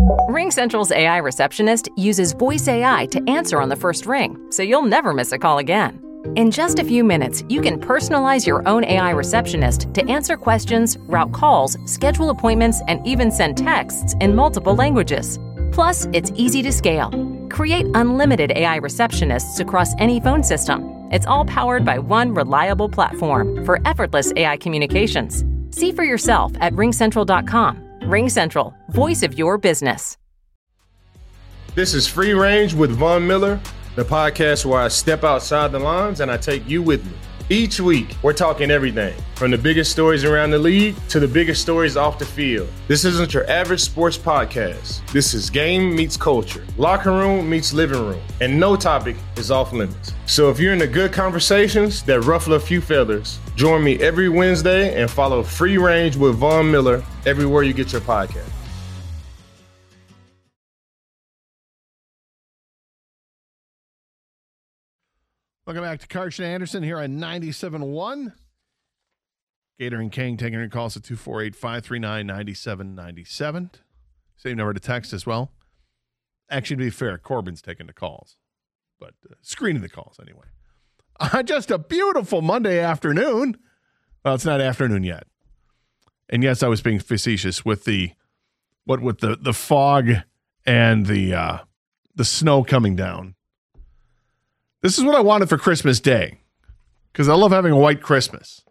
RingCentral's AI receptionist uses voice AI to answer on the first ring, so you'll never miss a call again. In just a few minutes, you can personalize your own AI receptionist to answer questions, route calls, schedule appointments, and even send texts in multiple languages. Plus, it's easy to scale. Create unlimited AI receptionists across any phone system. It's all powered by one reliable platform for effortless AI communications. See for yourself at ringcentral.com. RingCentral, voice of your business. This is Free Range with Von Miller, the podcast where I step outside the lines and I take you with me. Each week, we're talking everything from the biggest stories around the league to the biggest stories off the field. This isn't your average sports podcast. This is game meets culture, locker room meets living room, and no topic is off limits. So if you're into good conversations that ruffle a few feathers, join me every Wednesday and follow Free Range with Von Miller everywhere you get your podcast. Welcome back to Karsch and Anderson here on 97.1. Gator and King taking your calls at 248-539-9797. Same number to text as well. Actually, to be fair, Corbin's taking the calls, but screening the calls anyway. Just a beautiful Monday afternoon. Well, it's not afternoon yet. And yes, I was being facetious with the fog and the snow coming down. This is what I wanted for Christmas Day, because I love having a white Christmas.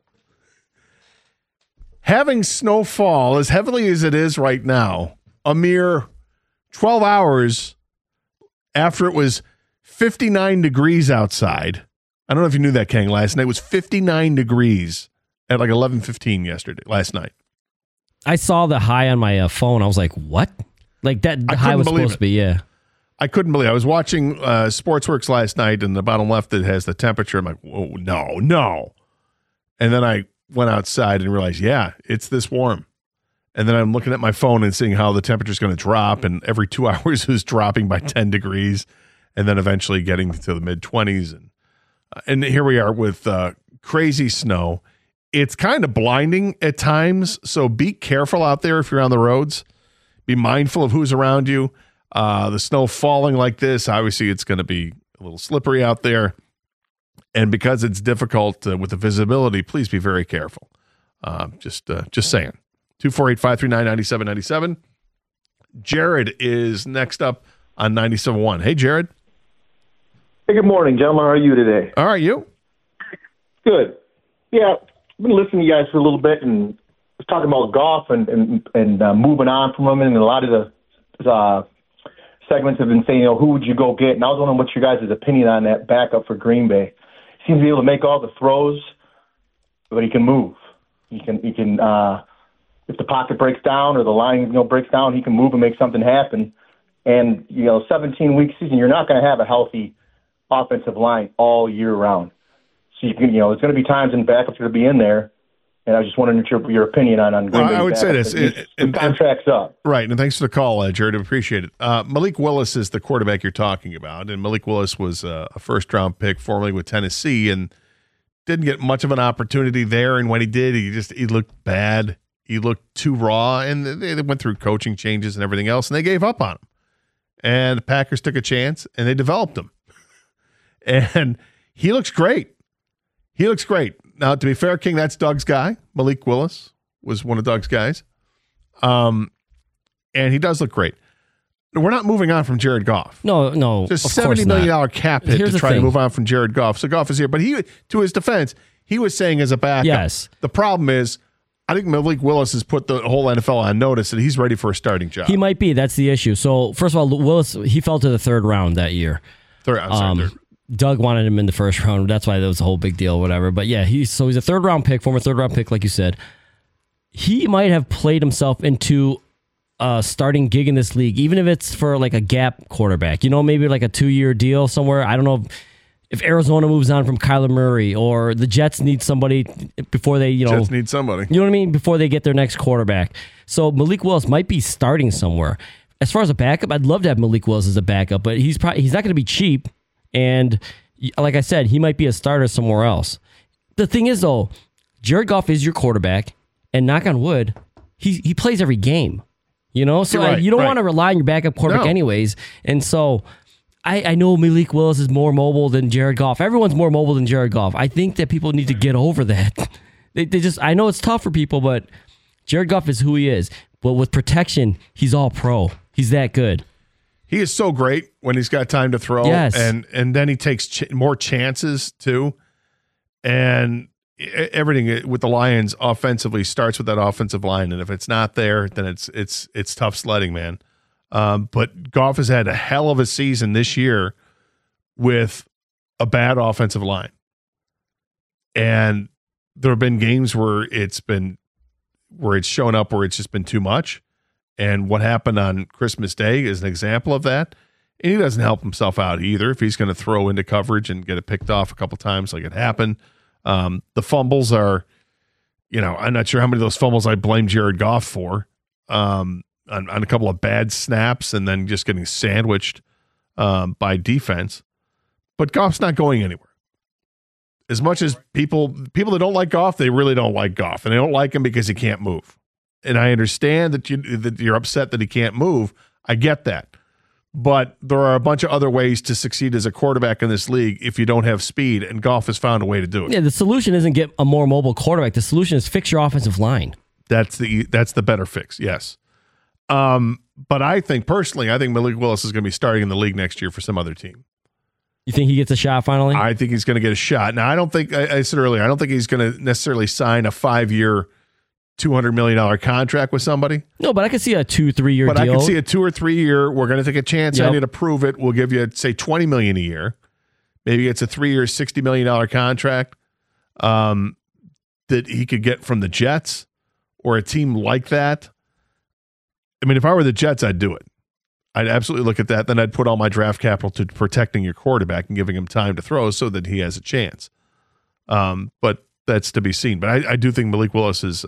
Having snow fall as heavily as it is right now, a mere 12 hours after it was 59 degrees outside. I don't know if you knew that, Kang. Last night it was 59 degrees at like 11:15 last night. I saw the high on my phone. I was like, what? Like that the high was supposed to be, yeah. I couldn't believe it. I was watching Sportsworks last night, and the bottom left, it has the temperature. I'm like, whoa, no. And then I went outside and realized, yeah, it's this warm. And then I'm looking at my phone and seeing how the temperature is going to drop, and every 2 hours it was dropping by 10 degrees, and then eventually getting to the mid-20s. And here we are with crazy snow. It's kind of blinding at times, so be careful out there if you're on the roads. Be mindful of who's around you. The snow falling like this, obviously it's going to be a little slippery out there. And because it's difficult with the visibility, please be very careful. Just saying. 248-539-9797. Jared is next up on 97.1. Hey, Jared. Hey, good morning, gentlemen. How are you today? All right, you? Good. Yeah, I've been listening to you guys for a little bit and was talking about golf and moving on from them, and a lot of the segments have been saying, who would you go get? And I was wondering what your guys' opinion on that backup for Green Bay. He seems to be able to make all the throws, but he can move. He can if the pocket breaks down or the line breaks down, he can move and make something happen. And 17-week season, you're not going to have a healthy offensive line all year round. So you can, there's going to be times in backups going to be in there. And I was just wondering your opinion on Green Bay. I would say this. The contract's up. Right, and thanks for the call, Jared. I appreciate it. Malik Willis is the quarterback you're talking about, and Malik Willis was a first-round pick formerly with Tennessee and didn't get much of an opportunity there, and when he did, he looked bad. He looked too raw, and they went through coaching changes and everything else, and they gave up on him. And the Packers took a chance, and they developed him. And he looks great. He looks great. Now, to be fair, King, that's Doug's guy. Malik Willis was one of Doug's guys. And he does look great. We're not moving on from Jared Goff. No. Just $70 million cap hit to try to move on from Jared Goff. So Goff is here. But to his defense, he was saying as a backup. Yes. The problem is, I think Malik Willis has put the whole NFL on notice that he's ready for a starting job. He might be. That's the issue. So, first of all, Willis, he fell to the third round that year. Third. Doug wanted him in the first round. That's why that was a whole big deal, whatever. But yeah, he's a third-round pick, former third-round pick, like you said. He might have played himself into a starting gig in this league, even if it's for like a gap quarterback. Maybe like a 2-year deal somewhere. I don't know if Arizona moves on from Kyler Murray or the Jets need somebody before they, Jets need somebody. You know what I mean? Before they get their next quarterback. So Malik Willis might be starting somewhere. As far as a backup, I'd love to have Malik Willis as a backup, but he's not going to be cheap. And like I said, he might be a starter somewhere else. The thing is, though, Jared Goff is your quarterback, and knock on wood, he plays every game. You know, so you don't want to rely on your backup quarterback anyways. And so I know Malik Willis is more mobile than Jared Goff. Everyone's more mobile than Jared Goff. I think that people need to get over that. They just, I know it's tough for people, but Jared Goff is who he is. But with protection, he's all pro. He's that good. He is so great when he's got time to throw. Yes. And then he takes more chances too. And everything with the Lions offensively starts with that offensive line. And if it's not there, then it's tough sledding, man. But Goff has had a hell of a season this year with a bad offensive line. And there have been games where it's shown up where it's just been too much. And what happened on Christmas Day is an example of that. And he doesn't help himself out either if he's going to throw into coverage and get it picked off a couple times like it happened. The fumbles are, I'm not sure how many of those fumbles I blame Jared Goff for. On a couple of bad snaps and then just getting sandwiched by defense. But Goff's not going anywhere. As much as people that don't like Goff, they really don't like Goff. And they don't like him because he can't move. And I understand that you're upset that he can't move. I get that. But there are a bunch of other ways to succeed as a quarterback in this league if you don't have speed, and Goff has found a way to do it. Yeah, the solution isn't get a more mobile quarterback. The solution is fix your offensive line. That's the better fix, yes. But I think Malik Willis is going to be starting in the league next year for some other team. You think he gets a shot finally? I think he's going to get a shot. Now, I said earlier, I don't think he's going to necessarily sign a 5-year, $200 million contract with somebody. No, but I could see a 2-3 year deal. But I can see a 2 or 3 year. We're going to take a chance on you to prove it. We'll give you, say, $20 million a year. Maybe it's a 3-year, $60 million contract that he could get from the Jets or a team like that. I mean, if I were the Jets, I'd do it. I'd absolutely look at that. Then I'd put all my draft capital to protecting your quarterback and giving him time to throw so that he has a chance. But that's to be seen. But I do think Malik Willis has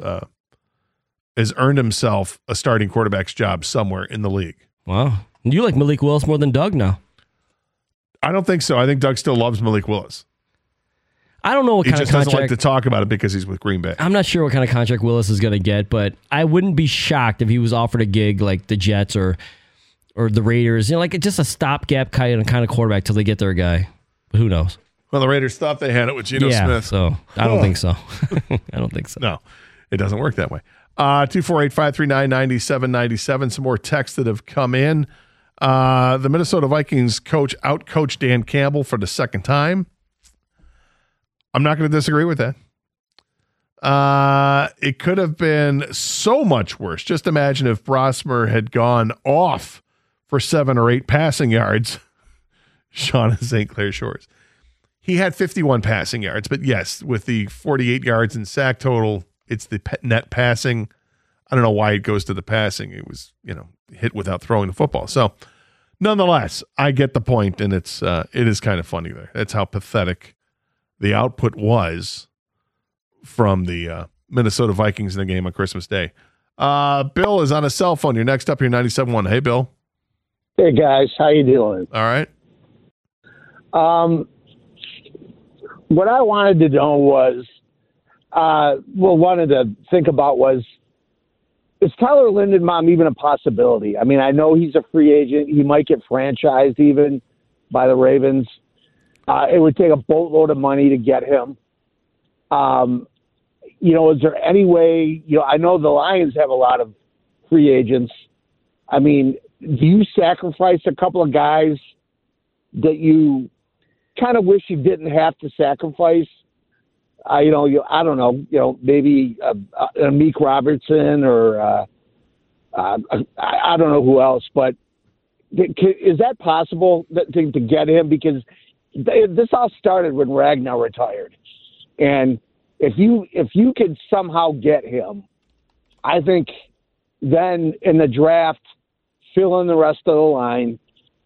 earned himself a starting quarterback's job somewhere in the league. Wow. You like Malik Willis more than Doug now. I don't think so. I think Doug still loves Malik Willis. I don't know what kind of contract. He just doesn't like to talk about it because he's with Green Bay. I'm not sure what kind of contract Willis is going to get, but I wouldn't be shocked if he was offered a gig like the Jets or the Raiders. Like just a stopgap kind of quarterback till they get their guy. But who knows? Well, the Raiders thought they had it with Geno Smith. So I don't think so. I don't think so. No, it doesn't work that way. 248-539-9797. Some more texts that have come in. The Minnesota Vikings coach out-coached Dan Campbell for the second time. I'm not going to disagree with that. It could have been so much worse. Just imagine if Brosmer had gone off for 7 or 8 passing yards. Sean in St. Clair Shores. He had 51 passing yards, but yes, with the 48 yards in sack total, it's the net passing. I don't know why it goes to the passing. It was, hit without throwing the football. So, nonetheless, I get the point, and it is kind of funny there. That's how pathetic the output was from the Minnesota Vikings in the game on Christmas Day. Bill is on a cell phone. You're next up here, 97.1. Hey, Bill. Hey, guys. How you doing? All right. What I wanted to know was, wanted to think about was, is Tyler Linderbaum even a possibility? I mean, I know he's a free agent. He might get franchised even by the Ravens. It would take a boatload of money to get him. Is there any way, I know the Lions have a lot of free agents. I mean, do you sacrifice a couple of guys that you kind of wish you didn't have to sacrifice? I don't know, maybe Amik Robertson or I don't know who else, but is that possible to get him? Because this all started when Ragnar retired, and if you could somehow get him, I think then in the draft, fill in the rest of the line.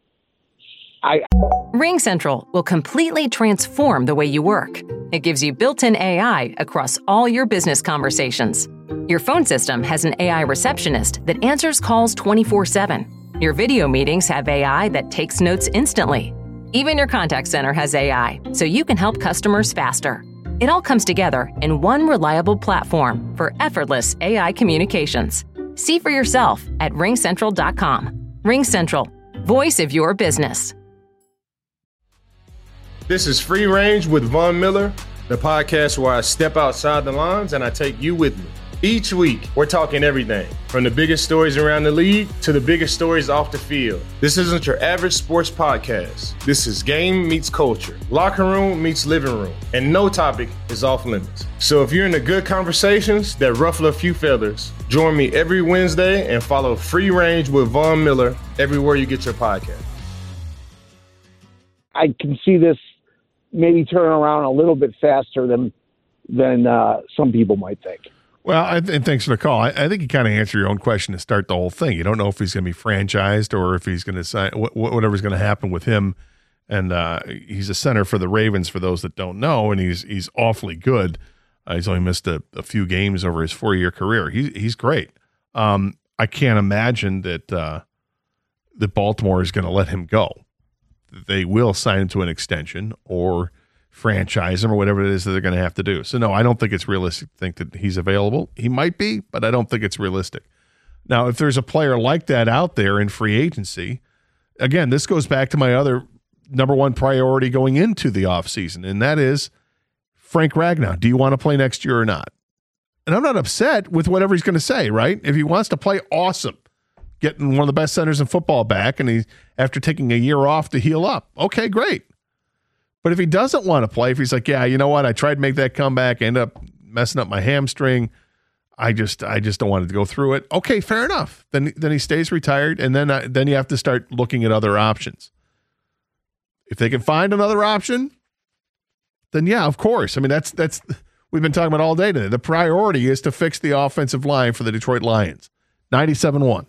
RingCentral will completely transform the way you work. It gives you built-in AI across all your business conversations. Your phone system has an AI receptionist that answers calls 24/7. Your video meetings have AI that takes notes instantly. Even your contact center has AI, so you can help customers faster. It all comes together in one reliable platform for effortless AI communications. See for yourself at ringcentral.com. RingCentral, voice of your business. This is Free Range with Von Miller, the podcast where I step outside the lines and I take you with me. Each week, we're talking everything from the biggest stories around the league to the biggest stories off the field. This isn't your average sports podcast. This is game meets culture, locker room meets living room, and no topic is off limits. So if you're into good conversations that ruffle a few feathers, join me every Wednesday and follow Free Range with Von Miller everywhere you get your podcast. I can see this maybe turning around a little bit faster than some people might think. Well, and thanks for the call. I think you kind of answer your own question to start the whole thing. You don't know if he's going to be franchised or if he's going to sign, whatever's going to happen with him. And he's a center for the Ravens, for those that don't know, and he's awfully good. He's only missed a few games over his 4-year career. He's great. I can't imagine that Baltimore is going to let him go. They will sign him to an extension or franchise him or whatever it is that they're going to have to do. So, no, I don't think it's realistic to think that he's available. He might be, but I don't think it's realistic. Now, if there's a player like that out there in free agency, again, this goes back to my other number one priority going into the offseason, and that is Frank Ragnow. Do you want to play next year or not? And I'm not upset with whatever he's going to say, right? If he wants to play, awesome. Getting one of the best centers in football back, and after taking a year off to heal up. Okay, great. But if he doesn't want to play, if he's like, yeah, you know what, I tried to make that comeback, end up messing up my hamstring, I just don't want to go through it. Okay, fair enough. Then he stays retired, and then you have to start looking at other options. If they can find another option, then yeah, of course. I mean, that's we've been talking about all day today. The priority is to fix the offensive line for the Detroit Lions. 97-1.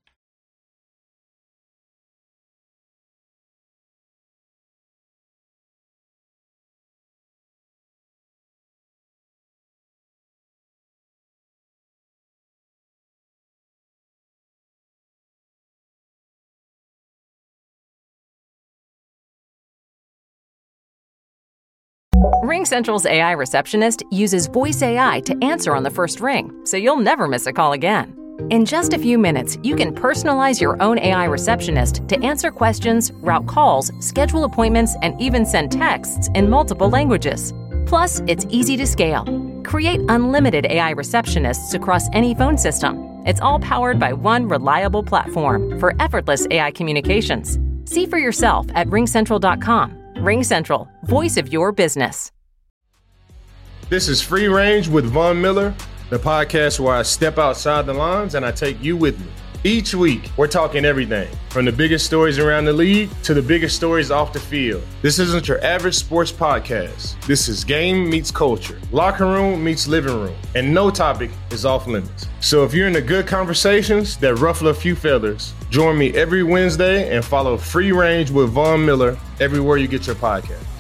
RingCentral's AI receptionist uses voice AI to answer on the first ring, so you'll never miss a call again. In just a few minutes, you can personalize your own AI receptionist to answer questions, route calls, schedule appointments, and even send texts in multiple languages. Plus, it's easy to scale. Create unlimited AI receptionists across any phone system. It's all powered by one reliable platform for effortless AI communications. See for yourself at ringcentral.com. RingCentral, voice of your business. This is Free Range with Von Miller, the podcast where I step outside the lines and I take you with me. Each week, we're talking everything from the biggest stories around the league to the biggest stories off the field. This isn't your average sports podcast. This is game meets culture, locker room meets living room, and no topic is off limits. So if you're into good conversations that ruffle a few feathers, join me every Wednesday and follow Free Range with Von Miller everywhere you get your podcast.